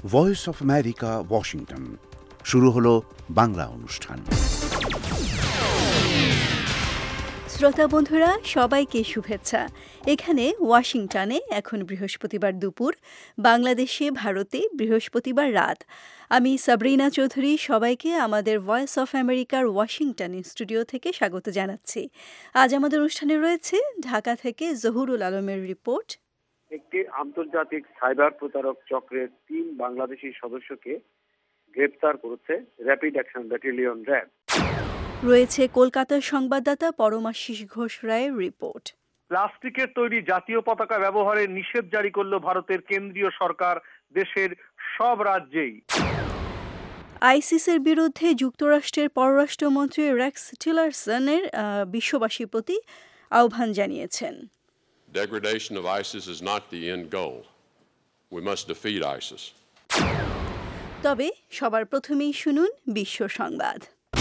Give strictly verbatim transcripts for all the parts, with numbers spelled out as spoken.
Voice of America, Washington. শুরু হলো বাংলা অনুষ্ঠান। শ্রোতা বন্ধুরা, সবাইকে শুভেচ্ছা। এখানে ওয়াশিংটনে এখন বৃহস্পতিবার দুপুর, বাংলাদেশে ভারতে বৃহস্পতিবার রাত। আমি সাবরিনা চৌধুরী সবাইকে আমাদের ভয়েস অফ আমেরিকার ওয়াশিংটন স্টুডিও থেকে স্বাগত জানাচ্ছি। আজ আমাদের অনুষ্ঠানে রয়েছে ঢাকা থেকে জহুরুল আলমের রিপোর্ট। একটি আন্তর্জাতিক সাইবার প্রতারক চক্রের তিন বাংলাদেশি সদস্যকে গ্রেপ্তার করেছে র্যাপিড অ্যাকশন ব্যাটালিয়ন র্যাব। রয়েছে কলকাতার সংবাদদাতা পরমাশিস ঘোষ রায়ের রিপোর্ট। প্লাস্টিকের তৈরি জাতীয় পতাকা ব্যবহারে নিষেধ জারি করল ভারতের কেন্দ্রীয় সরকার দেশের সব রাজ্যেই। আইসিসের বিরুদ্ধে যুক্তরাষ্ট্রের পররাষ্ট্রমন্ত্রী রেক্স টিলারসনের বিশ্ববাসীর প্রতি আহ্বান জানিয়েছেন। Degradation of ISIS is not the end goal. We must defeat ISIS. তবে সবার প্রথমেই শুনুন বিশ্ব সংবাদ।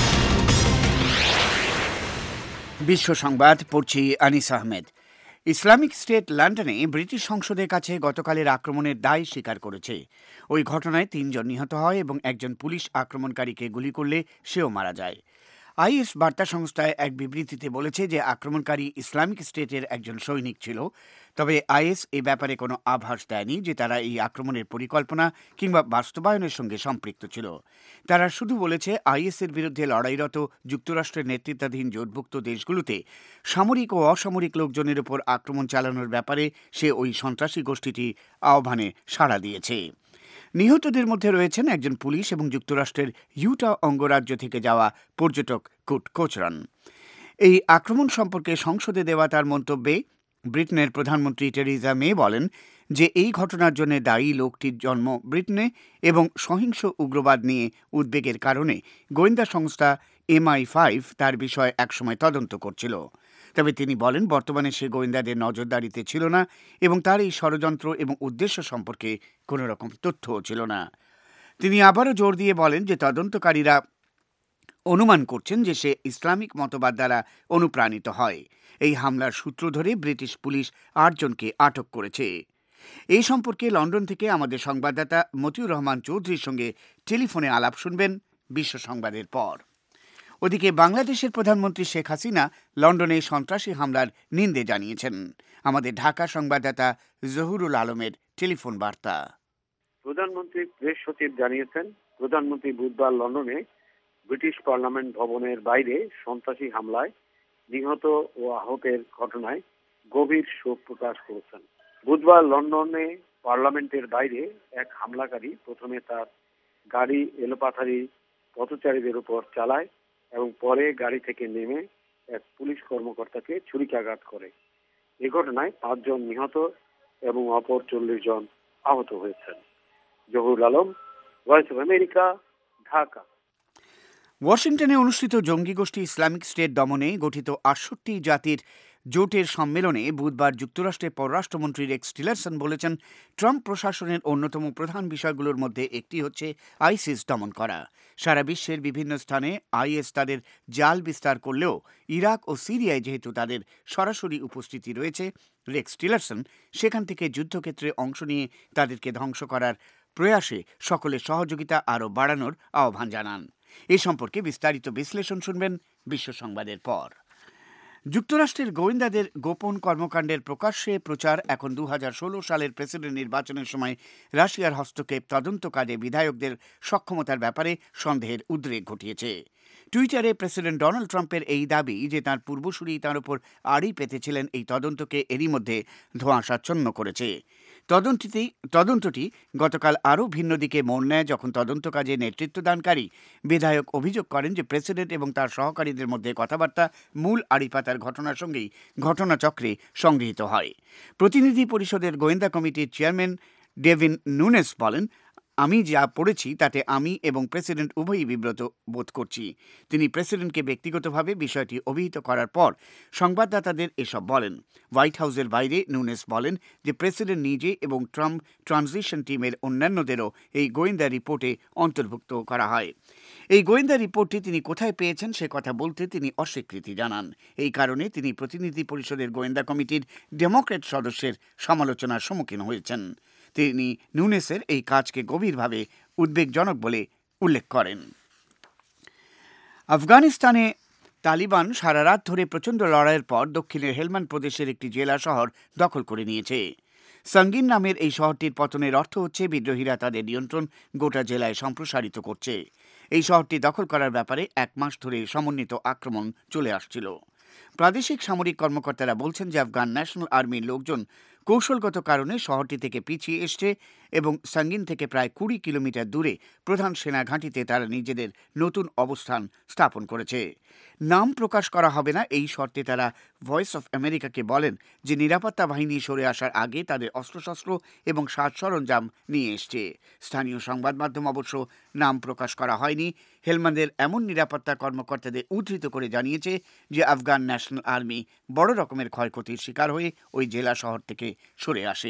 বিশ্ব সংবাদ পড়ছি আনিস আহমেদ। ইসলামিক স্টেট লন্ডনে ব্রিটিশ সংসদের কাছে গতকালের আক্রমণের দায় স্বীকার করেছে। ওই ঘটনায় তিনজন নিহত হয় এবং একজন পুলিশ আক্রমণকারীকে গুলি করলে সেও মারা যায়। আইএস বার্তা সংস্থায় এক বিবৃতিতে বলেছে যে আক্রমণকারী ইসলামিক স্টেটের একজন সৈনিক ছিল, তবে আইএস এ ব্যাপারে কোনো আভাস দেয়নি যে তারা এই আক্রমণের পরিকল্পনা কিংবা বাস্তবায়নের সঙ্গে সম্পৃক্ত ছিল। তারা শুধু বলেছে আইএসের বিরুদ্ধে লড়াইরত যুক্তরাষ্ট্রের নেতৃত্বাধীন জোটভুক্ত দেশগুলোতে সামরিক ও অসামরিক লোকজনের উপর আক্রমণ চালানোর ব্যাপারে সে ওই সন্ত্রাসী গোষ্ঠীটি আহ্বানে সাড়া দিয়েছে। নিহতদের মধ্যে রয়েছেন একজন পুলিশ এবং যুক্তরাষ্ট্রের ইউটা অঙ্গরাজ্য থেকে যাওয়া পর্যটক কুট কোচরান। এই আক্রমণ সম্পর্কে সংসদে দেওয়া তার মন্তব্যে ব্রিটেনের প্রধানমন্ত্রী টেরিজা মে বলেন যে এই ঘটনার জন্য দায়ী লোকটির জন্ম ব্রিটেনে এবং সহিংস উগ্রবাদ নিয়ে উদ্বেগের কারণে গোয়েন্দা সংস্থা এম আই ফাইভ তার বিষয়ে একসময় তদন্ত করছিল। তবে তিনি বলেন বর্তমানে সে গোয়েন্দাদের নজরদারিতে ছিল না এবং তার এই ষড়যন্ত্র এবং উদ্দেশ্য সম্পর্কে কোনো রকম তথ্যও ছিল না। তিনি আবারও জোর দিয়ে বলেন যে তদন্তকারীরা অনুমান করছেন যে সে ইসলামিক মতবাদ দ্বারা অনুপ্রাণিত হয়। এই হামলার সূত্র ধরে ব্রিটিশ পুলিশ আটজনকে আটক করেছে। এই সম্পর্কে লন্ডন থেকে আমাদের সংবাদদাতা মতিউর রহমান চৌধুরীর সঙ্গে টেলিফোনে আলাপ শুনবেন বিশ্ব সংবাদের পর। ওদিকে বাংলাদেশের প্রধানমন্ত্রী শেখ হাসিনা লন্ডনে সন্ত্রাসী হামলার নিন্দে জানিয়েছেন। আমাদের ঢাকা সংবাদদাতা জহুরুল আলমের টেলিফোন বার্তা। প্রধানমন্ত্রী প্রেস সচিব জানিয়েছেন, প্রধানমন্ত্রী বুধবার লন্ডনে ব্রিটিশ পার্লামেন্ট ভবনের বাইরে সন্ত্রাসী হামলায় নিহত ও আহতের ঘটনায় গভীর শোক প্রকাশ করেছেন। বুধবার লন্ডনে পার্লামেন্টের বাইরে এক হামলাকারী প্রথমে তার গাড়ি এলোপাথারি পথচারীদের উপর চালায় এবং পরে গাড়ি থেকে নেমে এক পুলিশ কর্মকর্তাকে ছুরিকাঘাত করে। এ ঘটনায় পাঁচজন নিহত এবং অপর চল্লিশ জন আহত হয়েছেন। Zahurul Alam, voice of America, Dhaka. ওয়াশিংটনে অনুষ্ঠিত জঙ্গি গোষ্ঠী ইসলামিক স্টেট দমনে গঠিত আটষট্টি জাতির জোটের সম্মেলনে বুধবার যুক্তরাষ্ট্রের পররাষ্ট্রমন্ত্রী রেক্স টিলারসন বলেছেন ট্রাম্প প্রশাসনের অন্যতম প্রধান বিষয়গুলোর মধ্যে একটি হচ্ছে আইসিস দমন করা। সারা বিশ্বের বিভিন্ন স্থানে আইএস তাদের জাল বিস্তার করলেও ইরাক ও সিরিয়ায় যেহেতু তাদের সরাসরি উপস্থিতি রয়েছে, রেক্স টিলারসন সেখান থেকে যুদ্ধক্ষেত্রে অংশ নিয়ে তাদেরকে ধ্বংস করার প্রয়াসে সকলের সহযোগিতা আরও বাড়ানোর আহ্বান জানান। এ সম্পর্কে বিস্তারিত বিশ্লেষণ শুনবেন বিশ্ব সংবাদের পর। যুক্তরাষ্ট্রের গোয়েন্দাদের গোপন কর্মকাণ্ডের প্রকাশ্যে প্রচার এখন দু হাজার ষোলো সালের প্রেসিডেন্ট নির্বাচনের সময় রাশিয়ার হস্তক্ষেপ তদন্ত কাজে বিধায়কদের সক্ষমতার ব্যাপারে সন্দেহের উদ্রেক ঘটিয়েছে। টুইটারে প্রেসিডেন্ট ডোনাল্ড ট্রাম্পের এই দাবি যে তাঁর পূর্বসূরি তাঁর উপর আড়ি পেতেছিলেন এই তদন্তকে এরই মধ্যে ধোঁয়াশাচ্ছন্ন করেছে। তদন্তটি তদন্তটি গতকাল আরও ভিন্ন দিকে মোড় নেয় যখন তদন্ত কাজে নেতৃত্বদানকারী বিধায়ক অভিযোগ করেন যে প্রেসিডেন্ট এবং তার সহকারীদের মধ্যে কথাবার্তা মূল আড়িপাতার ঘটনার সঙ্গেই ঘটনাচক্রে সংগৃহীত হয়। প্রতিনিধি পরিষদের গোয়েন্দা কমিটির চেয়ারম্যান ডেভিন নুনেস বলেন, আমি যা পড়েছি তাতে আমি এবং প্রেসিডেন্ট উভয়ই বিব্রত বোধ করছি। তিনি প্রেসিডেন্টকে ব্যক্তিগতভাবে বিষয়টি অভিহিত করার পর সংবাদদাতাদের এসব বলেন। হোয়াইট হাউসের বাইরে নুনেস বলেন যে প্রেসিডেন্ট নিজে এবং ট্রাম্প ট্রানজিশন টিমের অন্যান্যদেরও এই গোয়েন্দা রিপোর্টে অন্তর্ভুক্ত করা হয়। এই গোয়েন্দা রিপোর্টটি তিনি কোথায় পেয়েছেন সে কথা বলতে তিনি অস্বীকৃতি জানান। এই কারণে তিনি প্রতিনিধি পরিষদের গোয়েন্দা কমিটির ডেমোক্র্যাট সদস্যের সমালোচনার সম্মুখীন হয়েছেন। তিনি নুনেসের এই কাজকে গভীরভাবে উদ্বেগজনক বলে উল্লেখ করেন। আফগানিস্তানে তালিবান সারা রাত ধরে প্রচণ্ড লড়াইয়ের পর দক্ষিণের হেলমান্দ প্রদেশের একটি জেলা শহর দখল করে নিয়েছে। সঙ্গিন নামের এই শহরটির পতনের অর্থ হচ্ছে বিদ্রোহীরা তাদের নিয়ন্ত্রণ গোটা জেলায় সম্প্রসারিত করছে। এই শহরটি দখল করার ব্যাপারে এক মাস ধরে সমন্বিত আক্রমণ চলে আসছিল। প্রাদেশিক সামরিক কর্মকর্তারা বলছেন যে আফগান ন্যাশনাল আর্মির লোকজন কৌশলগত কারণে শহরটি থেকে পিছিয়ে এসছে এবং সঙ্গিন থেকে প্রায় কুড়ি কিলোমিটার দূরে প্রধান সেনা ঘাঁটিতে তারা নিজেদের নতুন অবস্থান স্থাপন করেছে। নাম প্রকাশ করা হবে না এই শর্তে তারা ভয়েস অফ আমেরিকাকে বলেন যে নিরাপত্তা বাহিনী সরে আসার আগে তাদের অস্ত্রশস্ত্র এবং সাজ সরঞ্জাম নিয়ে এসছে। স্থানীয় সংবাদ মাধ্যম অবশ্য নাম প্রকাশ করা হয়নি। হেলমান্দের এমন নিরাপত্তা কর্মকর্তাদের উদ্ধৃত করে জানিয়েছে যে আফগান ন্যাশনাল আর্মি বড় রকমের ক্ষয়ক্ষতির শিকার হয়ে ওই জেলা শহর থেকে সরে আসে।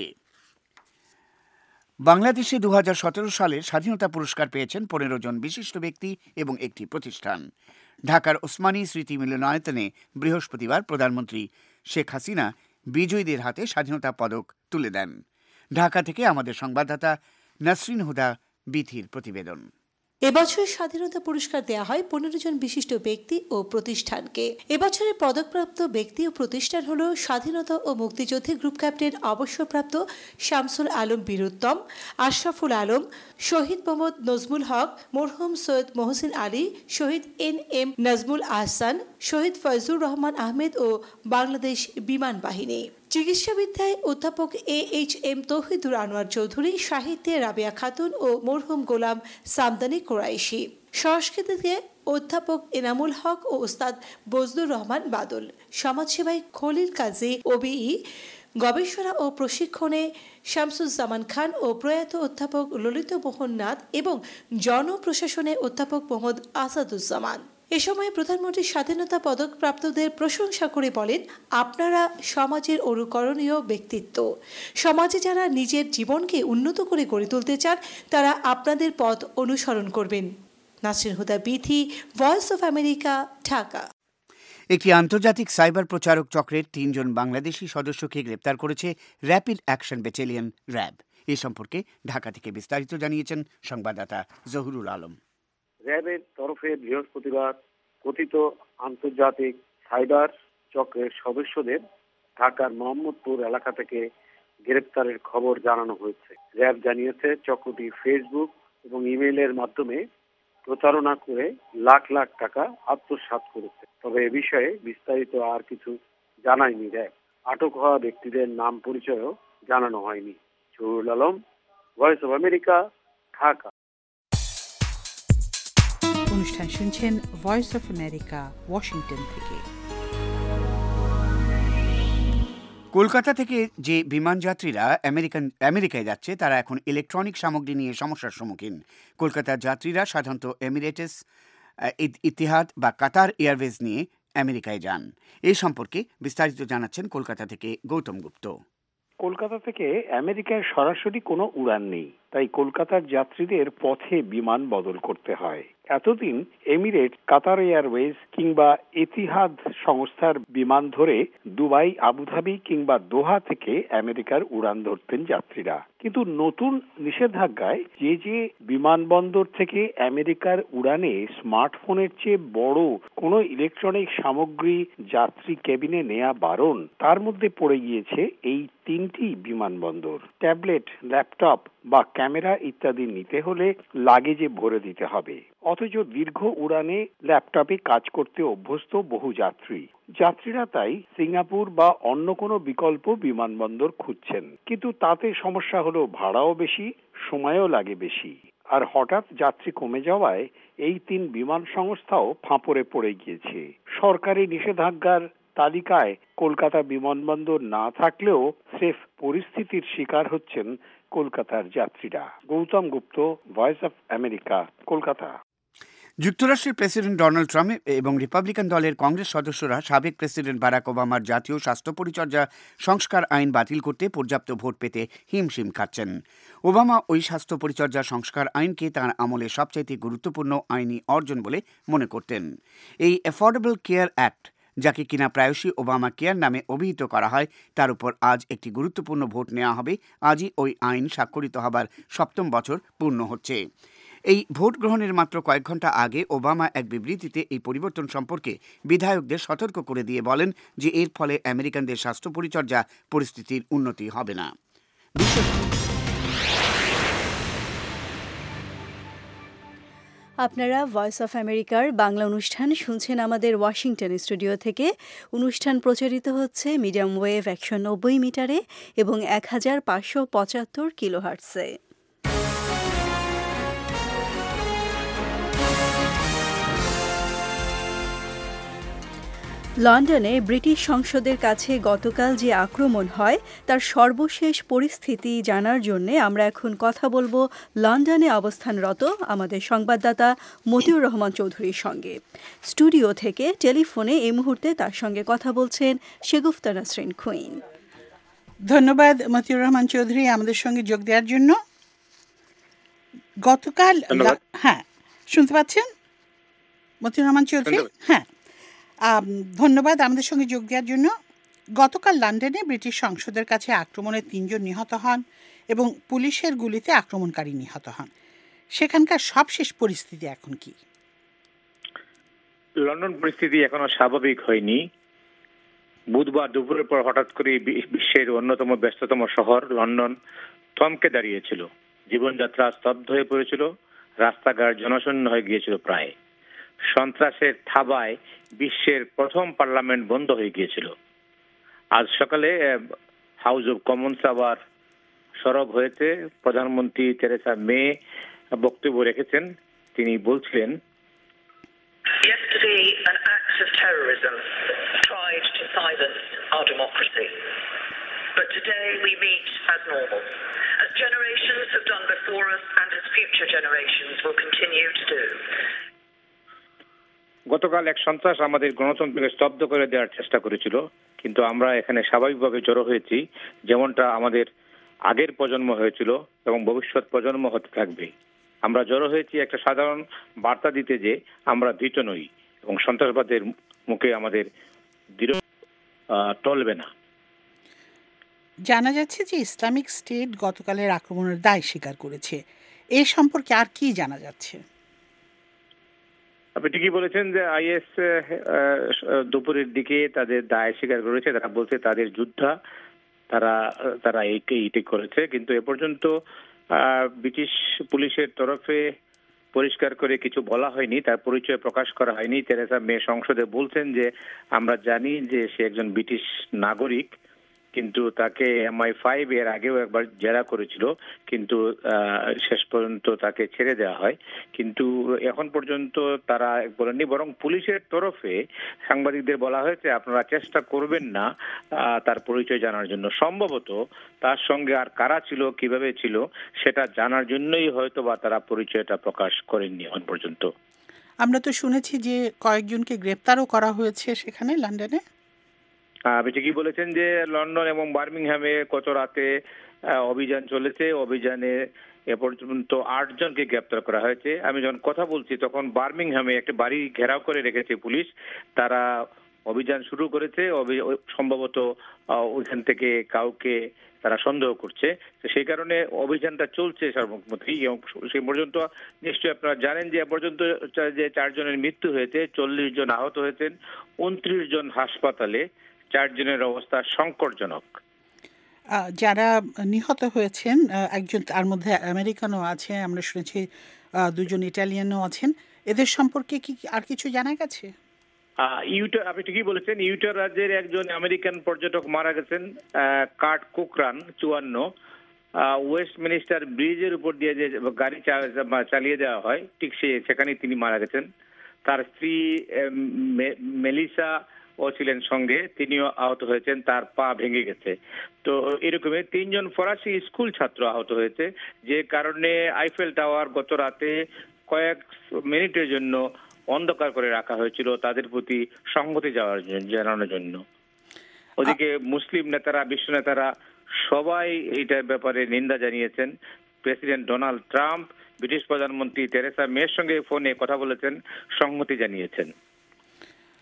বাংলাদেশে দু হাজার সতেরো সালে স্বাধীনতা পুরস্কার পেয়েছেন পনেরো জন বিশিষ্ট ব্যক্তি এবং একটি প্রতিষ্ঠান। ঢাকার ওসমানী স্মৃতি মিলনায়তনে বৃহস্পতিবার প্রধানমন্ত্রী শেখ হাসিনা বিজয়ীদের হাতে স্বাধীনতা পদক তুলে দেন। ঢাকা থেকে আমাদের সংবাদদাতা নাসরিন হুদা বিথির প্রতিবেদন। এবছর স্বাধীনতা পুরস্কার দেওয়া হয় পনেরো জন বিশিষ্ট ব্যক্তি ও প্রতিষ্ঠানকে। এবছরের পদকপ্রাপ্ত ব্যক্তি ও প্রতিষ্ঠান হল স্বাধীনতা ও মুক্তিযুদ্ধে গ্রুপ ক্যাপ্টেন অবসরপ্রাপ্ত শামসুল আলম বীরুত্তম, আশরাফুল আলম, শহীদ মোহাম্মদ নজমুল হক, মরহুম সৈয়দ মহসিন আলী, শহীদ এন এম নাজমুল আহসান, শহীদ ফয়জুর রহমান আহমেদ ও বাংলাদেশ বিমান বাহিনী। চিকিৎসাবিদ্যায় অধ্যাপক A H M Tauhidur Anwar Chowdhury, সাহিত্যে রাবেয়া খাতুন ও মরহুম গোলাম সামদানি কোরাইশি, সংস্কৃতিতে অধ্যাপক এনামুল হক ও ওস্তাদ বজলুর রহমান বাদল, সমাজসেবায় খলিল কাজী ওবিই, গবেষণা ও প্রশিক্ষণে শামসুজ্জামান খান ও প্রয়াত অধ্যাপক ললিত মোহন নাথ এবং জনপ্রশাসনে অধ্যাপক মোহাম্মদ আসাদুজ্জামান। এ সময় প্রধানমন্ত্রী স্বাধীনতা পদক প্রাপ্তদের প্রশংসা করে বলেন, আপনারা সমাজের অনুকরণীয় ব্যক্তিত্ব। সমাজে যারা নিজের জীবনকে উন্নত করে গড়ে তুলতে চান তারা আপনাদের পথ অনুসরণ করবেন। Nasrin Huda Bithi, voice of America, Dhaka. একটি আন্তর্জাতিক সাইবার প্রচারক চক্রের তিনজন বাংলাদেশি সদস্যকে গ্রেপ্তার করেছে র্যাপিড অ্যাকশন ব্যাটালিয়ন র্যাব। এ সম্পর্কে ঢাকা থেকে বিস্তারিত জানিয়েছেন সংবাদদাতা জহুরুল আলম। র্যাবের তরফে বৃহস্পতিবার কথিত আন্তর্জাতিক সাইবার চক্রের সদস্যদের ঢাকার মোহাম্মদপুর এলাকা থেকে গ্রেপ্তারের খবর জানানো হয়েছে। র্যাব জানিয়েছে চক্রটি ফেসবুক এবং ইমেইলের মাধ্যমে প্রতারণা করে লাখ লাখ টাকা আত্মসাৎ করেছে। তবে এ বিষয়ে বিস্তারিত আর কিছু জানায়নি র্যাব। আটক হওয়া ব্যক্তিদের নাম পরিচয়ও জানানো হয়নি। Zahurul Alam, voice of America, Dhaka. অনুষ্ঠান শুনছেন ভয়েস অফ আমেরিকা, ওয়াশিংটন থেকে। কলকাতা থেকে যে বিমান যাত্রীরা আমেরিকান আমেরিকায় যাচ্ছে তারা এখন ইলেকট্রনিক সামগ্রী নিয়ে সমস্যার সম্মুখীন। কলকাতার যাত্রীরা সাধারণত এমিরেটস, ইতিহাদ বা কাতার এয়ারওয়েজ নিয়ে আমেরিকায় যান। এই সম্পর্কে বিস্তারিত জানাচ্ছেন কলকাতা থেকে গৌতম গুপ্ত। কলকাতা থেকে আমেরিকায় সরাসরি কোনো উড়ান নেই, তাই কলকাতার যাত্রীদের পথে বিমান বদল করতে হয়। এতদিন এমিরেট, কাতার এয়ারওয়েজ কিংবা এতিহাদ সংস্থার বিমান ধরে দুবাই, আবুধাবি কিংবা দোহা থেকে আমেরিকার উড়ান ধরতেন যাত্রীরা। কিন্তু নতুন নিষেধাজ্ঞায় যে যে বিমানবন্দর থেকে আমেরিকার উড়ানে স্মার্টফোনের চেয়ে বড় কোনো ইলেকট্রনিক সামগ্রী যাত্রী কেবিনে নেওয়া বারণ, তার মধ্যে পড়ে গিয়েছে এই তিনটি বিমানবন্দর। ট্যাবলেট, ল্যাপটপ বা ক্যামেরা ইত্যাদি নিতে হলে লাগেজে ভরে দিতে হবে। অথচ দীর্ঘ উড়ানে ল্যাপটপে কাজ করতে অভ্যস্ত বহু যাত্রী। যাত্রীরা তাই সিঙ্গাপুর বা অন্য কোনো বিকল্প বিমানবন্দর খুঁজছেন। কিন্তু তাতে সমস্যা হলো ভাড়াও বেশি, সময়ও লাগে বেশি। আর হঠাৎ যাত্রী কমে যাওয়ায় এই তিন বিমান সংস্থাও ফাঁপড়ে পড়ে গিয়েছে। সরকারি নিষেধাজ্ঞার তালিকায় কলকাতা বিমানবন্দর না থাকলেও স্রেফ পরিস্থিতির শিকার হচ্ছেন কলকাতার যাত্রীরা। Gautam Gupta, voice of America, Kolkata. যুক্তরাষ্ট্রের প্রেসিডেন্ট ডোনাল্ড ট্রাম্প এবং রিপাবলিকান দলের কংগ্রেস সদস্যরা সাবেক প্রেসিডেন্ট বারাক ওবামার জাতীয় স্বাস্থ্য পরিচর্যা সংস্কার আইন বাতিল করতে পর্যাপ্ত ভোট পেতে হিমশিম খাচ্ছেন। ওবামা ওই স্বাস্থ্য পরিচর্যা সংস্কার আইনকে তাঁর আমলে সবচাইতে গুরুত্বপূর্ণ আইনি অর্জন বলে মনে করতেন। এই অ্যাফোর্ডেবল কেয়ার অ্যাক্ট যাকে কিনা প্রায়শই ওবামা কেয়ার নামে অভিহিত করা হয়, তার উপর আজ একটি গুরুত্বপূর্ণ ভোট নেওয়া হবে। আজই ওই আইন স্বাক্ষরিত হবার সপ্তম বছর পূর্ণ হচ্ছে। এই ভোট গ্রহণের মাত্র কয়েক ঘন্টা আগে ওবামা এক বিবৃতিতে এই পরিবর্তন সম্পর্কে বিধায়কদের সতর্ক করে দিয়ে বলেন যে এর ফলে আমেরিকানদের স্বাস্থ্য পরিচর্যা পরিস্থিতির উন্নতি হবে না। আপনারা ভয়েস অফ আমেরিকার বাংলা অনুষ্ঠান শুনছেন আমাদের ওয়াশিংটন স্টুডিও থেকে। অনুষ্ঠান প্রচারিত হচ্ছে মিডিয়াম ওয়েভ একশো নব্বই মিটারে এবং এক হাজার পাঁচশো পঁচাত্তর কিলোহার্টসে। লন্ডনে ব্রিটিশ সংসদের কাছে গতকাল যে আক্রমণ হয় তার সর্বশেষ পরিস্থিতি জানার জন্য আমরা এখন কথা বলবো লন্ডনে অবস্থানরত আমাদের সংবাদদাতা মতিউর রহমান চৌধুরীর সঙ্গে। স্টুডিও থেকে টেলিফোনে এই মুহূর্তে তার সঙ্গে কথা বলছেন শেগুফতা নাসরিন কুইন। ধন্যবাদ মতিউর রহমান চৌধুরী আমাদের সঙ্গে যোগ দেওয়ার জন্য। গতকাল হ্যাঁ শুনতে পাচ্ছেন মতিউর রহমান চৌধুরী? হ্যাঁ, ধন্যবাদ আমাদের সঙ্গে যোগ দেওয়ার জন্য। গতকাল লন্ডনে ব্রিটিশ সংসদের কাছে আক্রমণে তিনজন নিহত হন এবং পুলিশের গুলিতে আক্রমণকারী নিহত হন। সেখানকার সবশেষ পরিস্থিতি এখন কি? লন্ডন পরিস্থিতি এখনো স্বাভাবিক হয়নি। বুধবার দুপুরের পর হঠাৎ করে বিশ্বের অন্যতম ব্যস্ততম শহর লন্ডন থমকে দাঁড়িয়েছিল। জীবনযাত্রা স্তব্ধ হয়ে পড়েছিল, রাস্তাঘাট জনশূন্য হয়ে গিয়েছিল প্রায়। সন্ত্রাসের থাবায় বিশ্বের প্রথম পার্লামেন্ট বন্ধ হয়ে গিয়েছিল। আজ সকালে হাউস অব কমন্স আবার সরব হয়েছে। প্রধানমন্ত্রী থেরেসা মে বক্তব্য রেখেছেন। তিনি বলছিলেন, Yesterday an act of terrorism tried to silence our democracy. But today we meet as normal, as generations have done before us and as future generations will continue to do. গতকাল এক সন্ত্রাস আমাদের গণতন্ত্রকে স্তব্ধ করে দেওয়ার চেষ্টা করেছিল, কিন্তু আমরা এখানে স্বাভাবিকভাবে জড়ো হয়েছি, যেমনটা আমাদের আগের প্রজন্ম হয়েছিল এবং ভবিষ্যৎ প্রজন্ম হতে থাকবে। আমরা জড়ো হয়েছি একটা সাধারণ বার্তা দিতে যে আমরা ভীত নই এবং সন্ত্রাসবাদের মুখে আমাদের দৃঢ় টলবে না। জানা যাচ্ছে যে ইসলামিক স্টেট গতকালের আক্রমণের দায় স্বীকার করেছে। এ সম্পর্কে আর কি জানা যাচ্ছে? আপনি ঠিকই বলেছেন যে আইএস দুপুরের দিকে তাদের দায় স্বীকার করেছে। তারা বলছে তাদের যোদ্ধা, তারা তারা এইটি করেছে, কিন্তু এ পর্যন্ত ব্রিটিশ পুলিশের তরফে পরিষ্কার করে কিছু বলা হয়নি, তার পরিচয় প্রকাশ করা হয়নি। থেরেসা মে সংসদে বলছেন যে আমরা জানি যে সে একজন ব্রিটিশ নাগরিক, কিন্তু তাকে এম আই ফাইভ এর আগেও একবার জেরা করেছিল, কিন্তু শেষ পর্যন্ত তাকে ছেড়ে দেওয়া হয়। কিন্তু এখন পর্যন্ত তারা বলেননি, বরং পুলিশের তরফে সাংবাদিকদের বলা হয়েছে আপনারা চেষ্টা করবেন না তার পরিচয় জানার জন্য। সম্ভবত তার সঙ্গে আর কারা ছিল, কিভাবে ছিল সেটা জানার জন্যই হয়তো বা তারা পরিচয়টা প্রকাশ করেননি এখন পর্যন্ত। আমরা তো শুনেছি যে কয়েকজনকে গ্রেপ্তারও করা হয়েছে সেখানে লন্ডনে। আপনি ঠিকই বলেছেন যে লন্ডন এবং বার্মিংহামে গত রাতে অভিযান চলেছে। অভিযানে এ পর্যন্ত আট জনকে গ্রেপ্তার করা হয়েছে। আমি যখন কথা বলছি তখন বার্মিংহামে একটা বাড়ি ঘেরাও করে রেখেছে পুলিশ। তারা অভিযান শুরু করেছে, সম্ভবত ওইখান থেকে কাউকে তারা সন্দেহ করছে, সেই কারণে অভিযানটা চলছে সর্বমোটামুটি। সেই পর্যন্ত নিশ্চয়ই আপনারা জানেন যে এ পর্যন্ত যে চারজনের মৃত্যু হয়েছে, চল্লিশ জন আহত হয়েছেন, উনত্রিশ জন হাসপাতালে, চারজনের অবস্থা সংকটজনক। যারা নিহত হয়েছেন একজন, তার মধ্যে আমেরিকানও আছে, আমরা শুনেছি দুজন ইটালিয়ানও আছেন। এদের সম্পর্কে কি আর কিছু জানা গেছে? ইউটার, আপনি ঠিকই বলেছেন, ইউটার রাজ্যের একজন আমেরিকান পর্যটক মারা গেছেন, কার্ট কুকরান, চুয়ান্ন। ওয়েস্টমিনিস্টার ব্রিজের উপর দিয়ে যে গাড়ি চালিয়ে দেওয়া হয় ঠিক সে সেখানেই তিনি মারা গেছেন। তার স্ত্রী মেলিসা ও ছিলেন সঙ্গে, তিনিও আহত হয়েছেন, তার পা ভেঙে গেছে। তো এরকমই তিনজন ফরাসি স্কুল ছাত্র আহত হয়েছে, যে কারণে আইফেল টাওয়ার গত রাতে কয়েক মিনিটের জন্য অন্ধকার করে রাখা হয়েছিল তাদের প্রতি সংহতি যাওয়ার জন্য, জানানোর জন্য। ওদিকে মুসলিম নেতারা, বিশ্ব নেতারা সবাই এইটার ব্যাপারে নিন্দা জানিয়েছেন। প্রেসিডেন্ট ডোনাল্ড ট্রাম্প ব্রিটিশ প্রধানমন্ত্রী থেরেসা মের সঙ্গে ফোনে কথা বলেছেন, সংহতি জানিয়েছেন।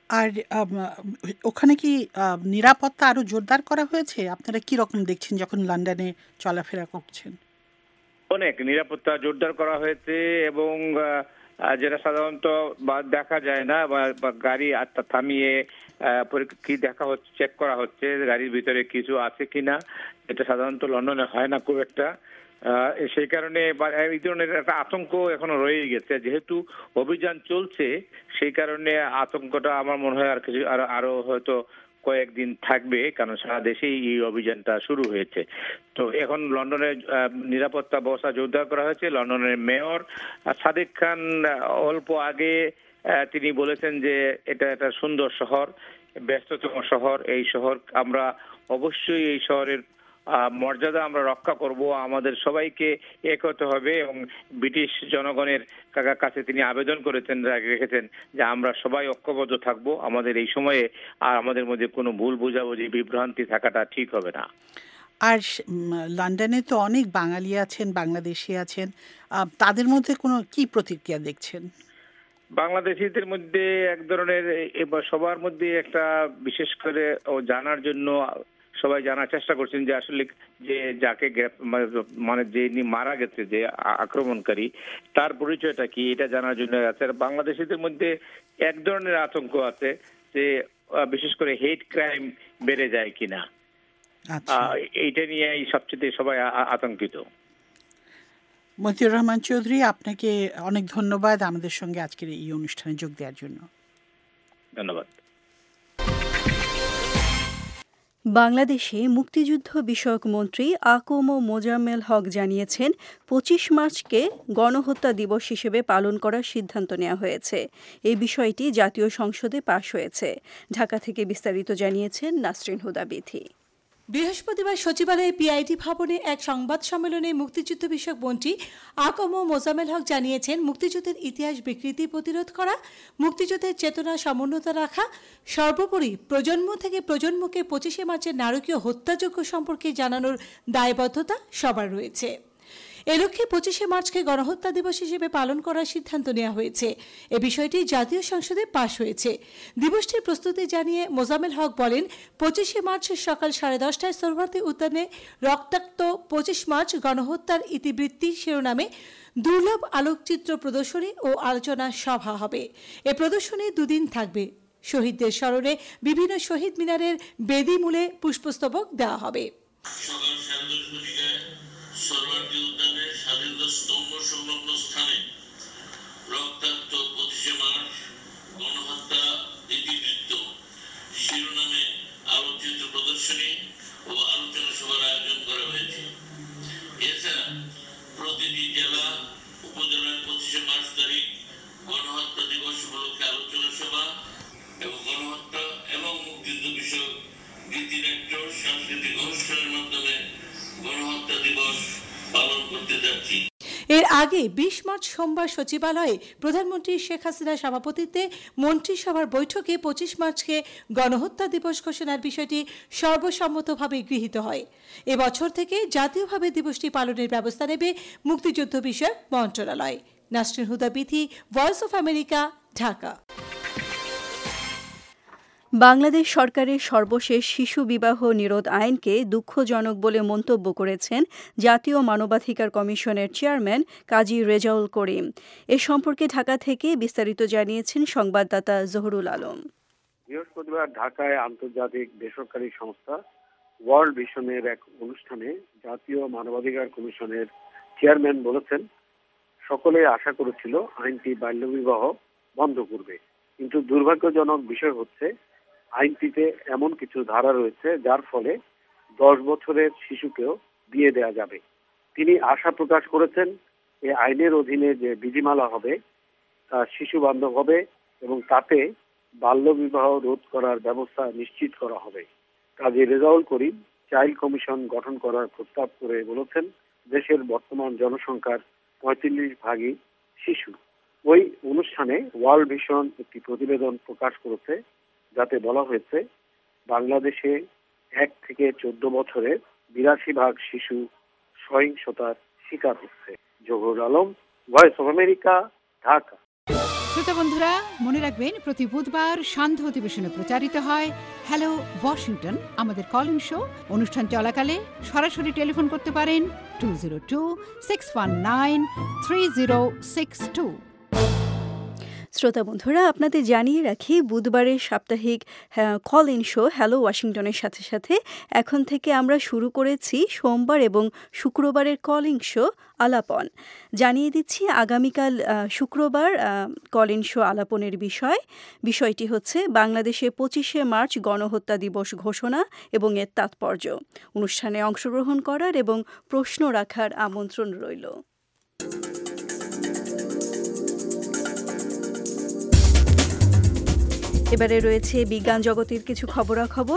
আর আম, ওখানে কি আম, নিরাপত্তা আরো জোরদার করা হয়েছে? আপনারা কি রকম দেখছেন যখন লন্ডনে চলাফেরা করছেন? অনেক নিরাপত্তা জোরদার করা হয়েছে এবং আহ, যেটা সাধারণত বা দেখা যায় না বা বা গাড়ি আত্মা থামিয়ে আহ, পরীক্ষা- কি দেখা হচ্ছে, চেক করা হচ্ছে গাড়ির ভিতরে কিছু আছে কিনা। এটা সাধারণত লন্ডনে হয় না খুব একটা। আহ, সেই কারণে বা এই ধরনের একটা আতঙ্ক এখনো রয়ে গেছে। যেহেতু অভিযান চলছে সেই কারণে আতঙ্কটা আমার মনে হয় আর কিছু আরো আরো হয়তো কয়েকদিন থাকবে, কারণ সারা দেশেই এই অভিযানটা শুরু হয়েছে। তো এখন লন্ডনের আহ, নিরাপত্তা ব্যবস্থা জোরদার করা হয়েছে। লন্ডনের মেয়র আহ, সাদিক খান আহ, অল্প আগে আহ, তিনি বলেছেন যে এটা একটা সুন্দর শহর, ব্যস্ততম শহর। এই শহর আমরা অবশ্যই এই শহরের আহ, মর্যাদা আমরা রক্ষা করব, আমাদের সবাইকে এক হতে হবে এবং ব্রিটিশ জনগণের কা- কাছে তিনি আবেদন করেছেন, রেখেছেন যে আমরা সবাই ঐক্যবদ্ধ থাকব আমাদের এই সময়ে, আর আমাদের মধ্যে কোনো ভুল বোঝাবুঝি বিভ্রান্তি থাকাটা ঠিক হবে না। আর স- উম, লন্ডনে তো অনেক বাঙালি আছেন, বাংলাদেশি আছেন, আহ, তাদের মধ্যে কোনো কি প্রতিক্রিয়া দেখছেন? বাংলাদেশিদের মধ্যে এক ধরনের এবার সবার মধ্যে একটা বিশেষ করে ও জানার জন্য সবাই জানার চেষ্টা করছেন যে আসলে যে যাকে গ্রেপ- মানে- মানে যে নি- মারা গেছে, যে আ- আক্রমণকারী, তার পরিচয়টা কি, এটা জানার জন্য আছে। আর বাংলাদেশিদের মধ্যে এক ধরনের আতঙ্ক আছে যে আহ, বিশেষ করে হেট ক্রাইম বেড়ে যায় কিনা। আচ্ছা, আহ, এইটা নিয়ে সবচেয়ে সবাই আ- আ- আতঙ্কিত। মতিউর রহমান চৌধুরী, আপনাকে অনেক ধন্যবাদ আমাদের সঙ্গে আজকের এই অনুষ্ঠানে যোগ দেওয়ার জন্য। ধন্যবাদ। বাংলাদেশে মুক্তিযুদ্ধ বিষয়ক মন্ত্রী আকম মোজাম্মেল হক জানিয়েছেন, পঁচিশ মার্চকে গণহত্যা দিবস হিসেবে পালন করার সিদ্ধান্ত নেওয়া হয়েছে। এই বিষয়টি জাতীয় সংসদে পাশ হয়েছে। ঢাকা থেকে বিস্তারিত জানিয়েছেন নাসরিন হুদা বিথি। বৃহস্পতিবার সচিবালয়ে পিআইডি ভবনে এক সংবাদ সম্মেলনে মুক্তিযুদ্ধ বিষয়ক মন্ত্রী আকম মোজাম্মেল হক জানিয়েছেন, মুক্তিযুদ্ধের ইতিহাস বিকৃতি প্রতিরোধ করা, মুক্তিযুদ্ধের চেতনা সমুন্নত রাখা, সর্বোপরি প্রজন্ম থেকে প্রজন্মকে পঁচিশে মার্চের নারকীয় হত্যাযজ্ঞ সম্পর্কে জানানোর দায়বদ্ধতা সবার রয়েছে। এ লক্ষ্যে পঁচিশে মার্চকে গণহত্যা দিবস হিসেবে পালন করার সিদ্ধান্ত নেওয়া হয়েছে। এ বিষয়টি জাতীয় সংসদে পাশ হয়েছে। দিবসটির প্রস্তুতি জানিয়ে মোজাম্মেল হক বলেন, পঁচিশে মার্চ সকাল সাড়ে দশটায় সোহরাওয়ার্দী উদ্যানে রক্তাক্ত পঁচিশ মার্চ গণহত্যার ইতিবৃত্তি শিরোনামে দুর্লভ আলোকচিত্র প্রদর্শনী ও আলোচনা সভা হবে। এ প্রদর্শনী দুদিন থাকবে। শহীদদের স্মরণে বিভিন্ন শহীদ মিনারের বেদি মূলে পুষ্পস্তবক দেওয়া হবে। সোহরাওয়ার্দী উদ্যানের স্বাধীনতা স্তম্ভ সংলগ্ন স্থানে রক্তাক্ত পঁচিশে মার্চ গণহত্যা ইতিবৃত্ত শিরোনামে আলোকচিত্র প্রদর্শনী ও আলোচনা সভার আয়োজন করা হয়েছে। এছাড়া প্রতিটি জেলা উপজেলার পঁচিশে মার্চ তারিখ গণহত্যা দিবস উপলক্ষে আলোচনা সভা এবং গণহত্যা এবং মুক্তিযুদ্ধ বিষয়ক গীতিনাট্য সাংস্কৃতিক অনুষ্ঠানের মাধ্যমে গণহত্যা দিবস পালন করতে যাচ্ছি। এর আগে বিশ মার্চ সোমবার সচিবালয়ে প্রধানমন্ত্রী শেখ হাসিনার সভাপতিত্বে মন্ত্রিসভার বৈঠকে পঁচিশ মার্চকে গণহত্যা দিবস ঘোষণার বিষয়টি সর্বসম্মতভাবে গৃহীত হয়। এবছর থেকে জাতীয়ভাবে দিবসটি পালনের ব্যবস্থা নেবে মুক্তিযুদ্ধ বিষয়ক মন্ত্রণালয়। Nasrin Huda Bithi, voice of America, Dhaka. Bangladesh সরকারের সর্বশেষ শিশু বিবাহ নিরোধ আইনকে দুঃখজনক বলে মন্তব্য করেছেন জাতীয় মানবাধিকার কমিশনের চেয়ারম্যান কাজী রেজাউল করিম। এ সম্পর্কে ঢাকা থেকে বিস্তারিত জানিয়েছেন সংবাদদাতা জহুরুল আলম। বৃহস্পতিবার ঢাকায় আন্তর্জাতিক বেসরকারি সংস্থা ওয়ার্ল্ড ভিশনের এক অনুষ্ঠানে জাতীয় মানবাধিকার কমিশনের চেয়ারম্যান বলেছেন, সকলে আশা করেছিল আইনটি বাল্যবিবাহ বন্ধ করবে, কিন্তু দুর্ভাগ্যজনক বিষয় হচ্ছে আইনটিতে এমন কিছু ধারা রয়েছে যার ফলে দশ বছরের শিশুকেও বিয়ে দেওয়া যাবে। তিনি আশা প্রকাশ করেছেন, এই আইনের অধীনে যে বিধিমালা হবে তা শিশু বান্ধব হবে এবং তাতে বাল্যবিবাহ রোধ করার ব্যবস্থা নিশ্চিত করা হবে। কাজী রেজাউল করিম চাইল্ড কমিশন গঠন করার প্রস্তাব করে বলেছেন, দেশের বর্তমান জনসংখ্যার পঁয়তাল্লিশ ভাগই শিশু। ওই অনুষ্ঠানে ওয়ার্ল্ড ভিশন একটি প্রতিবেদন প্রকাশ করেছে, যাতে বলা হয়েছে বাংলাদেশে এক থেকে চোদ্দ বছরের বিরাশি ভাগ শিশু সহিংসতার শিকার হচ্ছে। Zahurul Alam, voice of America, Dhaka. শ্রোতা বন্ধুরা, মনে রাখবেন প্রতি বুধবার সান্ধ্য অধিবেশনে প্রচারিত হয় হ্যালো ওয়াশিংটন, আমাদের কলিং শো। অনুষ্ঠান চলাকালে সরাসরি টেলিফোন করতে পারেন two zero two six one nine three zero six two. শ্রোতা বন্ধুরা, আপনাদের জানিয়ে রাখি বুধবারের সাপ্তাহিক কল ইন শো হ্যালো ওয়াশিংটনের সাথে সাথে এখন থেকে আমরা শুরু করেছি সোমবার এবং শুক্রবারের কলিং শো আলাপন। জানিয়ে দিচ্ছি আগামীকাল শুক্রবার কল ইন শো আলাপনের বিষয় বিষয়টি হচ্ছে বাংলাদেশে পঁচিশে মার্চ গণহত্যা দিবস ঘোষণা এবং এর তাৎপর্য। অনুষ্ঠানে অংশগ্রহণ করার এবং প্রশ্ন রাখার আমন্ত্রণ রইল। এবারে রয়েছে বিজ্ঞান জগতের কিছু খবরাখবর।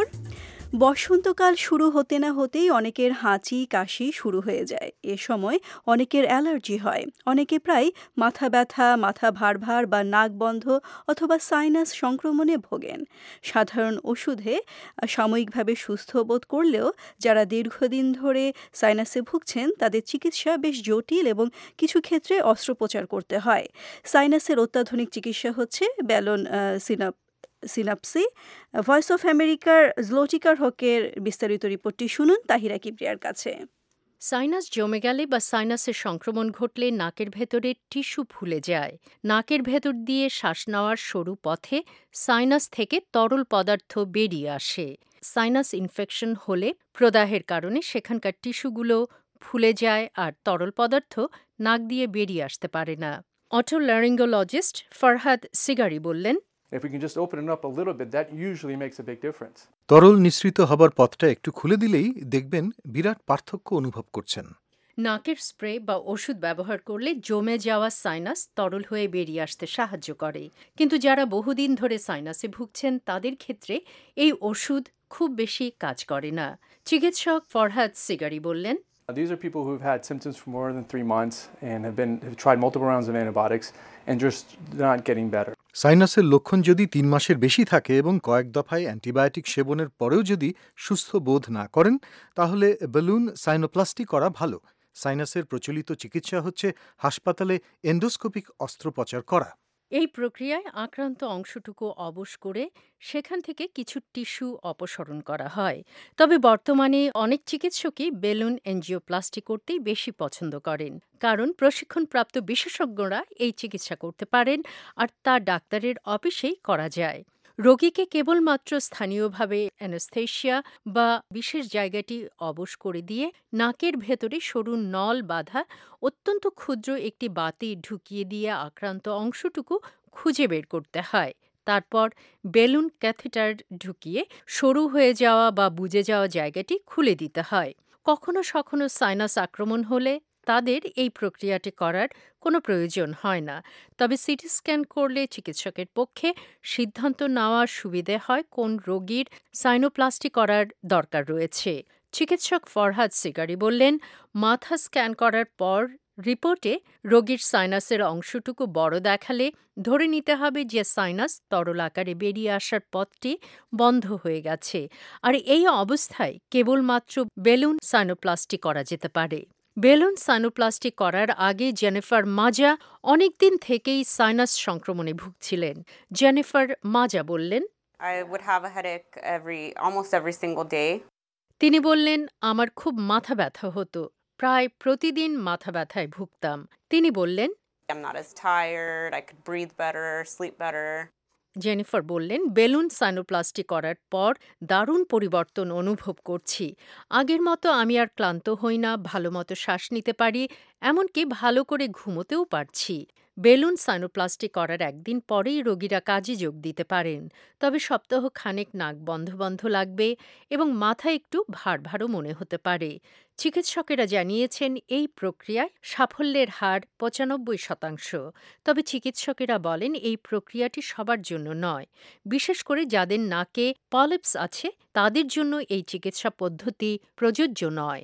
বসন্তকাল শুরু হতে না হতেই অনেকের হাঁচি কাশি শুরু হয়ে যায়। এ সময় অনেকের অ্যালার্জি হয়। অনেকে প্রায় মাথা ব্যথা, মাথা ভার ভার বা নাক বন্ধ অথবা সাইনাস সংক্রমণে ভোগেন। সাধারণ ওষুধে সাময়িকভাবে সুস্থ বোধ করলেও যারা দীর্ঘদিন ধরে সাইনাসে ভুগছেন তাদের চিকিৎসা বেশ জটিল এবং কিছু ক্ষেত্রে অস্ত্রোপচার করতে হয়। সাইনাসের অত্যাধুনিক চিকিৎসা হচ্ছে ব্যালন সিনাপ সিনাপসি। ভয়েস অফ আমেরিকার জলটিকার হকের বিস্তারিত রিপোর্টটি শুনুন তাহিরা কিবরিয়ার কাছে। সাইনাস জমে গেলে বা সাইনাসের সংক্রমণ ঘটলে নাকের ভেতরে টিস্যু ফুলে যায়। নাকের ভেতর দিয়ে শ্বাস নেওয়ার সরু পথে সাইনাস থেকে তরল পদার্থ বেরিয়ে আসে। সাইনাস ইনফেকশন হলে প্রদাহের কারণে সেখানকার টিস্যুগুলো ফুলে যায় আর তরল পদার্থ নাক দিয়ে বেরিয়ে আসতে পারে না। অটোল্যারিঙ্গোলজিস্ট ফরহাদ সিগারি বললেন, If we can just open it up a little bit, that usually makes a big difference. তরল নিঃসৃত হবার পথটা একটু খুলে দিলেই দেখবেন বিরাট পার্থক্য অনুভব করছেন। নাকের স্প্রে বা ওষুধ ব্যবহার করলে জমে যাওয়া সাইনাস তরল হয়ে বেরিয়ে আসতে সাহায্য করে, কিন্তু যারা বহুদিন ধরে সাইনাসে ভুগছেন তাদের ক্ষেত্রে এই ওষুধ খুব বেশি কাজ করে না। চিকিৎসক ফরহাদ সিগারি বললেন, These are people who've had symptoms for more than three months and have been have tried multiple rounds of antibiotics and just not getting better. সাইনাসের লক্ষণ যদি তিন মাসের বেশি থাকে এবং কয়েক দফায় অ্যান্টিবায়োটিক সেবনের পরেও যদি সুস্থ বোধ না করেন তাহলে বেলুন সাইনোপ্লাস্টি করা ভালো। সাইনাসের প্রচলিত চিকিৎসা হচ্ছে হাসপাতালে এন্ডোস্কোপিক অস্ত্রোপচার করা। এই প্রক্রিয়ায় আক্রান্ত অংশটুকু অবশ করে সেখান থেকে কিছু টিস্যু অপসারণ করা হয়। তবে বর্তমানে অনেক চিকিৎসকই বেলুন এনজিওপ্লাস্টি করতেই বেশি পছন্দ করেন, কারণ প্রশিক্ষণপ্রাপ্ত বিশেষজ্ঞরা এই চিকিৎসা করতে পারেন আর তা ডাক্তারের অফিসেই করা যায়। রোগীকে কেবলমাত্র স্থানীয়ভাবে অ্যানেস্থেশিয়া বা বিশেষ জায়গাটি অবশ করে দিয়ে নাকের ভেতরে সরু নল বাঁধা অত্যন্ত ক্ষুদ্র একটি বাতি ঢুকিয়ে দিয়ে আক্রান্ত অংশটুকু খুঁজে বের করতে হয়। তারপর বেলুন ক্যাথেটার ঢুকিয়ে সরু হয়ে যাওয়া বা বুজে যাওয়া জায়গাটি খুলে দিতে হয়। কখনো সখনো সাইনাস আক্রমণ হলে তাদের এই প্রক্রিয়াটি করার কোনো প্রয়োজন হয় না। তবে সিটি স্ক্যান করলে চিকিৎসকের পক্ষে সিদ্ধান্ত নেওয়ার সুবিধে হয় কোন রোগীর সাইনোপ্লাস্টি করার দরকার রয়েছে। চিকিৎসক ফরহাদ সিগারি বললেন, মাথা স্ক্যান করার পর রিপোর্টে রোগীর সাইনাসের অংশটুকু বড় দেখালে ধরে নিতে হবে যে সাইনাস তরল আকারে বেরিয়ে আসার পথটি বন্ধ হয়ে গেছে, আর এই অবস্থায় কেবলমাত্র বেলুন সাইনোপ্লাস্টি করা যেতে পারে। বেলুন সাইনোপ্লাস্টি করার আগে জেনিফার মাজা অনেকদিন থেকেই সাইনাস সংক্রমণে ভুগছিলেন। জেনিফার মাজা বললেন, I would have a headache every almost every single day. তিনি বললেন, আমার খুব মাথা ব্যথা হতো, প্রায় প্রতিদিন মাথা ব্যথায় ভুগতাম। তিনি বললেন, I'm not as tired, I could breathe better, sleep better. Jennifer বললেন, বেলুন সাইনোপ্লাস্টি করার পর দারুণ পরিবর্তন অনুভব করছি। আগের মতো আমি আর ক্লান্ত হই না, ভালো মতো শ্বাস নিতে পারি, এমনকি ভালো করে ঘুমোতেও পারছি। বেলুন সাইনোপ্লাস্টি করার একদিন পরেই রোগীরা কাজে যোগ দিতে পারেন, তবে সপ্তাহ খানেক নাক বন্ধ বন্ধ লাগবে এবং মাথা একটু ভার ভারও মনে হতে পারে। চিকিৎসকেরা জানিয়েছেন এই প্রক্রিয়ায় সাফল্যের হার পঁচানব্বই শতাংশ। তবে চিকিৎসকেরা বলেন এই প্রক্রিয়াটি সবার জন্য নয়, বিশেষ করে যাদের নাকে পলিপস আছে তাদের জন্য এই চিকিৎসা পদ্ধতি প্রযোজ্য নয়।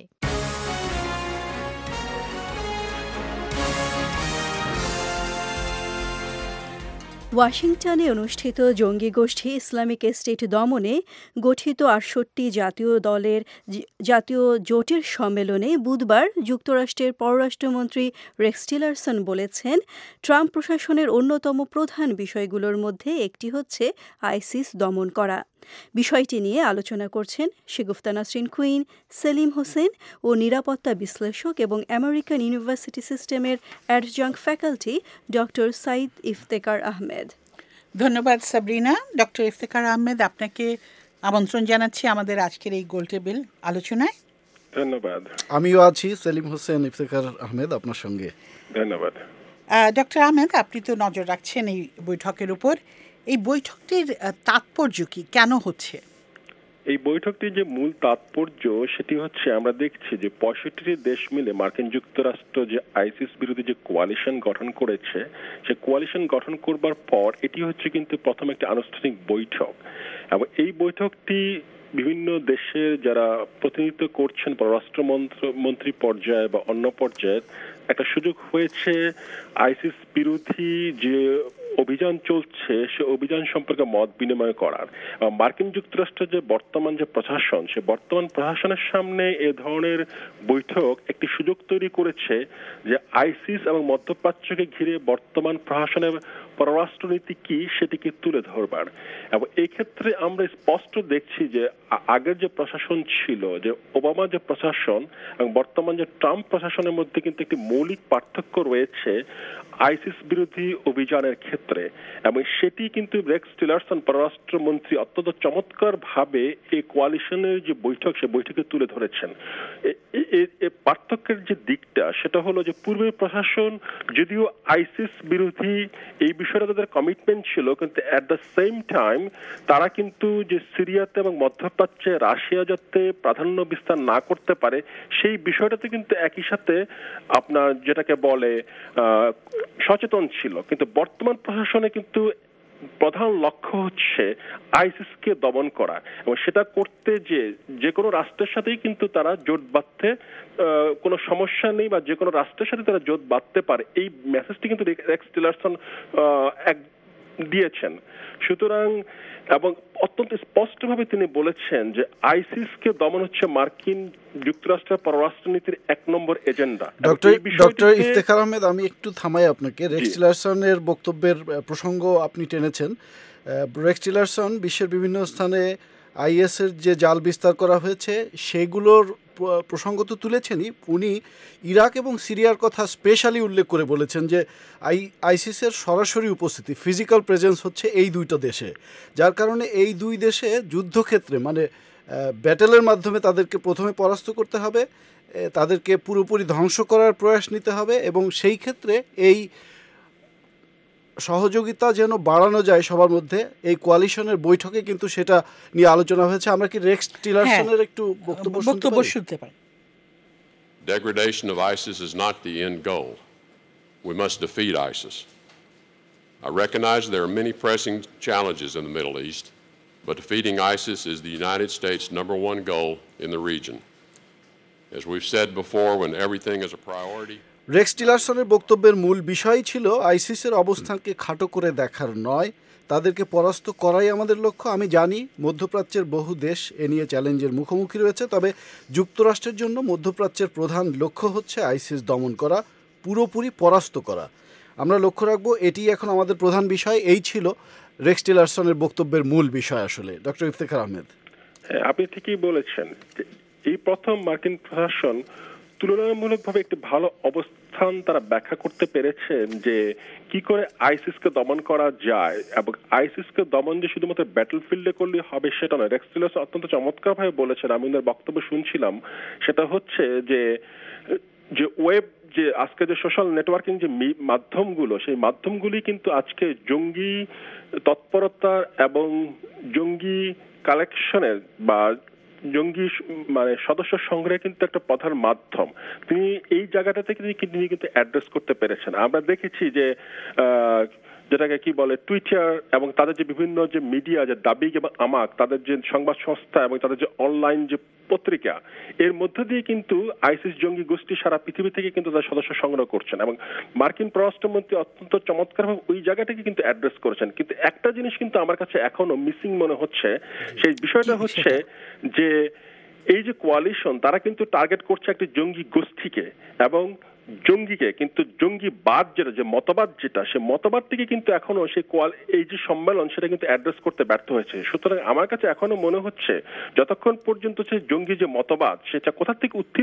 ওয়াশিংটনে অনুষ্ঠিত জঙ্গি গোষ্ঠী ইসলামিক স্টেট দমনে গঠিত আটষট্টি জাতীয় দলের জাতীয় জোটের সম্মেলনে বুধবার যুক্তরাষ্ট্রের পররাষ্ট্রমন্ত্রী রেক্স টিলারসন বলেছেন, ট্রাম্প প্রশাসনের অন্যতম প্রধান বিষয়গুলোর মধ্যে একটি হচ্ছে আইসিস দমন করা। বিষয়টি নিয়ে আলোচনা করছেন শিগুফতা নাসরিন কুইন, সেলিম হোসেন ও নিরাপত্তা বিশ্লেষক এবং আমেরিকান ইউনিভার্সিটি সিস্টেমের adjunct faculty doctor Sayeed Iftekhar Ahmed. ধন্যবাদ সাবরিনা। ডক্টর ইফতেখার আহমেদ, আপনাকে আমন্ত্রণ জানাচ্ছি আমাদের আজকের এই গোল টেবিল আলোচনায়। ধন্যবাদ। আমিও আছি, সেলিম হোসেন, ইফতেখার আহমেদ আপনার সঙ্গে। ধন্যবাদ। ডক্টর আহমেদ, আপনি তো নজর রাখছেন এই বৈঠকের উপর। এই বৈঠকটির তাৎপর্য কি, কেন হচ্ছে? এই বৈঠকটির যে মূল তাৎপর্য সেটি হচ্ছে, আমরা দেখছি যে পঁয়ষট্টি দেশ মিলে মার্কিন যুক্তরাষ্ট্র যে আইসিস বিরোধী যে কোয়ালিশন গঠন করেছে, সে কোয়ালিশন গঠন করবার পর এটি হচ্ছে কিন্তু প্রথম একটি আনুষ্ঠানিক বৈঠক। এবং এই বৈঠকটি বিভিন্ন দেশের যারা প্রতিনিধিত্ব করছেন পররাষ্ট্র মন্ত্রী পর্যায়ে বা অন্য পর্যায়ে একটা সুযোগ হয়েছে আইসিস বিরোধী যে অভিযান চলছে সে অভিযান সম্পর্কে মত বিনিময় করার। মার্কিন যুক্তরাষ্ট্রের যে বর্তমান যে প্রশাসন, সে বর্তমান প্রশাসনের সামনে এ ধরনের বৈঠক একটি সুযোগ তৈরি করেছে যে আইসিস এবং মধ্যপ্রাচ্যকে ঘিরে বর্তমান প্রশাসনের পররাষ্ট্রনীতি কি সেটিকে তুলে ধরবার। এবং এই ক্ষেত্রে আমরা স্পষ্ট দেখছি যে আগের যে প্রশাসন ছিল, যে ওবামা যে প্রশাসন এবং বর্তমান যে ট্রাম্প প্রশাসনের মধ্যে কিন্তু একটি মৌলিক পার্থক্য রয়েছে আইসিস বিরোধী অভিযানের ক্ষেত্রে। এবং সেটি কিন্তু রেক্স টিলারসন পররাষ্ট্রমন্ত্রী অত্যন্ত চমৎকার ভাবে এই কোয়ালিশনের যে বৈঠক, সে বৈঠকে তুলে ধরেছেন। পার্থক্যের যে দিকটা সেটা হলো যে পূর্বের প্রশাসন যদিও আইসিস বিরোধী এই বিষয়টা তাদের কমিটমেন্ট ছিল, কিন্তু অ্যাট দ্য সেম টাইম তারা কিন্তু যে সিরিয়াতে এবং মধ্যপ্রাচ্যে রাশিয়া যাতে প্রাধান্য বিস্তার না করতে পারে সেই বিষয়টাতে কিন্তু একই সাথে আপনার যেটাকে বলে সচেতন ছিল। কিন্তু বর্তমান প্রশাসনে কিন্তু প্রধান লক্ষ্য হচ্ছে আইসিসকে দমন করা, এবং সেটা করতে যে যে কোনো রাষ্ট্রের সাথেই কিন্তু তারা জোট বাঁধতে কোনো সমস্যা নেই, বা যে কোনো রাষ্ট্রের সাথে তারা জোট বাঁধতে পারে, এই মেসেজটি কিন্তু রেক্স টিলারসন এক দিয়েছেন। সুতরাং এবং অত্যন্ত স্পষ্টভাবে তিনি বলেছেন যে আইসিসকে দমন হচ্ছে মার্কিন যুক্তরাষ্ট্রের পররাষ্ট্রনীতির এক নম্বর এজেন্ডা। ডক্টর ইফতেখার আহমেদ, আমি একটু থামাই আপনাকে। রেক্স টিলারসনের বক্তব্যের প্রসঙ্গ আপনি টেনেছেন। রেক্স টিলারসন বিশ্বের বিভিন্ন স্থানে আইএসের যে জাল বিস্তার করা হয়েছে সেগুলোর প্রসঙ্গ তো তুলেছেনই, উনি ইরাক এবং সিরিয়ার কথা স্পেশালি উল্লেখ করে বলেছেন যে আই আইসিসের সরাসরি উপস্থিতি, ফিজিক্যাল প্রেজেন্স হচ্ছে এই দুইটা দেশে, যার কারণে এই দুই দেশে যুদ্ধক্ষেত্রে মানে ব্যাটেলের মাধ্যমে তাদেরকে প্রথমে পরাস্ত করতে হবে, তাদেরকে পুরোপুরি ধ্বংস করার প্রয়াস নিতে হবে, এবং সেই ক্ষেত্রে এই সহযোগিতা যেন বাড়ানো যায় সবার মধ্যে। এই কোয়ালিশনের বৈঠকে কিন্তু সেটা নিয়ে আলোচনা হয়েছে। আমরা কি রেক্স টিলারসনের একটু বক্তব্য শুনতে পারি? Degradation of ISIS is not the end goal. We must defeat ISIS. I recognize there are many pressing challenges in the Middle East, but defeating ISIS is the United States' number one goal in the region. As we've said before, when everything is a priority, Rex টিলারসনের বক্তব্যের মূল বিষয় ছিল আইসিসের অবস্থানকে খাটো করে দেখার নয়, তাদেরকে পরাস্ত করাই আমাদের লক্ষ্য। আমি জানি মধ্যপ্রাচ্যের বহু দেশ এ নিয়ে চ্যালেঞ্জের মুখোমুখি রয়েছে, তবে যুক্তরাষ্ট্রের জন্য মধ্যপ্রাচ্যের প্রধান লক্ষ্য হচ্ছে আইসিস দমন করা, পুরোপুরি পরাস্ত করা। আমরা লক্ষ্য রাখবো, এটি এখন আমাদের প্রধান বিষয়। এই ছিল রেক্স টিলারসনের বক্তব্যের মূল বিষয় আসলে। ডক্টর ইফতেখার আহমেদ, আপনি ঠিকই বলেছেন। এই প্রথম মার্কিন প্রশাসন তুলনামূলকভাবে একটি ভালো অবস্থান তারা ব্যাখ্যা করতে পেরেছেন যে কি করে আইসিসকে দমন করা যায়, এবং আইসিসকে দমন যে শুধুমাত্র ব্যাটল ফিল্ডে করলে হবে সেটা নয়। রেক্স টিলারসন অত্যন্ত চমৎকারভাবে বলেছেন, আমি ওনার বক্তব্য শুনছিলাম, সেটা হচ্ছে যে যে ওয়েব যে আজকে যে সোশ্যাল নেটওয়ার্কিং যে মাধ্যমগুলো, সেই মাধ্যমগুলি কিন্তু আজকে জঙ্গি তৎপরতা এবং জঙ্গি কালেকশনের বা জঙ্গি মানে সদস্য সংগ্রহে কিন্তু একটা প্রধান মাধ্যম। তিনি এই জায়গাটা থেকে তিনি কিন্তু অ্যাড্রেস করতে পেরেছেন। আমরা দেখেছি যে যেটাকে কি বলে টুইটার এবং তাদের যে বিভিন্ন যে মিডিয়া, যে দাবি এবং আমাক, তাদের যে সংবাদ সংস্থা এবং তাদের যে অনলাইন যে পত্রিকা, এর মধ্য দিয়ে কিন্তু আইসিস জঙ্গি গোষ্ঠী সারা পৃথিবী থেকে কিন্তু তার সদস্য সংগ্রহ করছেন এবং মার্কিন পররাষ্ট্রমন্ত্রী অত্যন্ত চমৎকারভাবে ওই জায়গাটাকে কিন্তু অ্যাড্রেস করেছেন। কিন্তু একটা জিনিস কিন্তু আমার কাছে এখনো মিসিং মনে হচ্ছে, সেই বিষয়টা হচ্ছে যে এই যে কোয়ালিশন তারা কিন্তু টার্গেট করছে একটি জঙ্গি গোষ্ঠীকে এবং জঙ্গিকে, কিন্তু জঙ্গিবাদ যেটা যে মতবাদ যেটা সে মতবাদটিকে কিন্তু এখনো সেই এই যে সম্মেলন সেটা কিন্তু অ্যাড্রেস করতে ব্যর্থ হয়েছে। সুতরাং আমার কাছে এখনো মনে হচ্ছে যতক্ষণ পর্যন্ত সে জঙ্গি যে মতবাদ সেটা কোথা থেকে